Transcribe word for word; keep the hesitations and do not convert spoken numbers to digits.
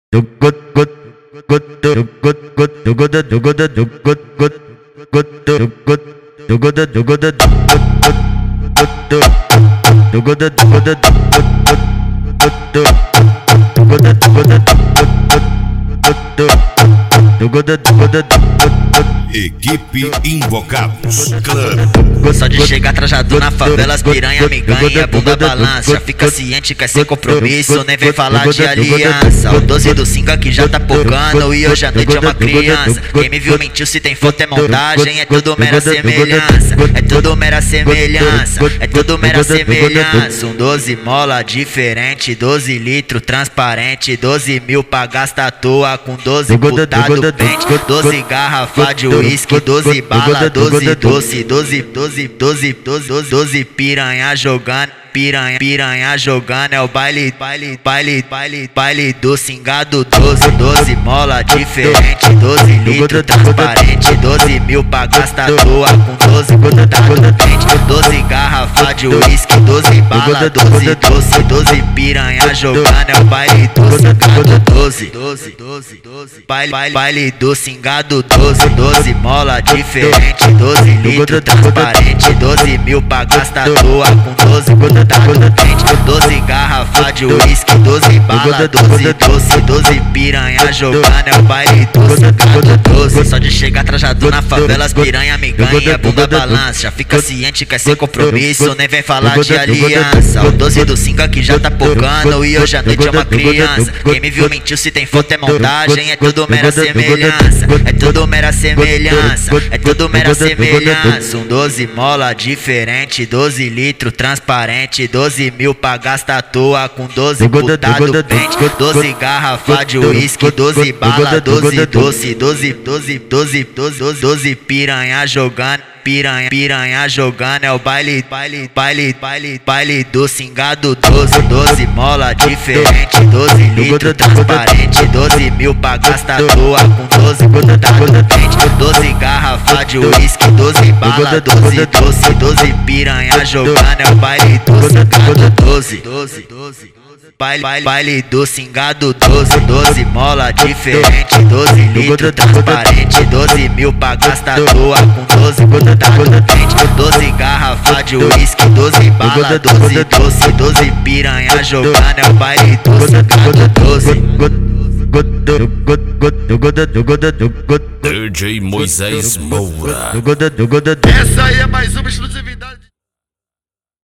Equipe Invocados Club. Só de chegar trajado na favela, as piranha me ganha, bunda balança. Já fica ciente que é sem compromisso, nem vem falar de aliança. O doze do cinco aqui já tá pocando e hoje à noite é uma criança. Quem me viu mentiu, se tem foto é montagem, é tudo mera semelhança. É tudo mera semelhança, é tudo mera semelhança. Um doze mola diferente, doze litro transparente, doze mil pra gastar à toa com doze putado pente, doze garrafa de uísque, doze bala, doze doce, doze, doze, doze, doze, doze piranha jogando. Piranha, piranha jogando, é o baile, baile, baile, baile, baile do cingado. Doze, doze mola diferente, doze litro transparente, doze mil pra gastar à toa com doze putado pente, doze garrafa de uísque, doze bala, doze doce, doze piranha jogando, é o baile do cingado. Doze, doze, doze, doze, baile, baile, baile do cingado. Doze, doze mola diferente, doze litro transparente, doze mil pra gastar à toa com doze putado pente, doze garrafa de uísque, doze bala, doze doce, doze piranha jogando, é o baile do cingado. Doze, só de chegar trajado na favela, as piranha me ganha, bunda balança. Já fica ciente que é sem compromisso, nem vem falar de aliança. O doze do cinco aqui já tá pocando e hoje à noite é uma criança. Quem me viu mentiu, se tem foto é montagem, é tudo mera semelhança. É tudo mera semelhança, é tudo mera semelhança. Um doze mola diferente, doze litro transparente, doze mil pra gastar à toa com doze putado pente, doze garrafa de uísque, doze bala, doze doce, doze, doze, doze, doze, doze piranha jogando. Piranha, piranha jogando, é o baile, baile, baile, baile, baile do cingado. Doze, doze mola diferente, doze litro transparente, doze mil pra gastar à toa com doze putado pente, doze garrafa de uísque, doze bala, doze doce, doze piranha jogando, é o baile do cingado. Doze, doze, doze, baile, baile, baile do cingado. Doze, doze mola diferente, doze litro transparente, doze mil pra gastar à toa com doze putado pente, doze garrafa de uísque, doze bala, doze doce, doze piranha jogando, é o baile do cingado. Doze. D J Moisés Moura. Essa aí é mais uma exclusividade.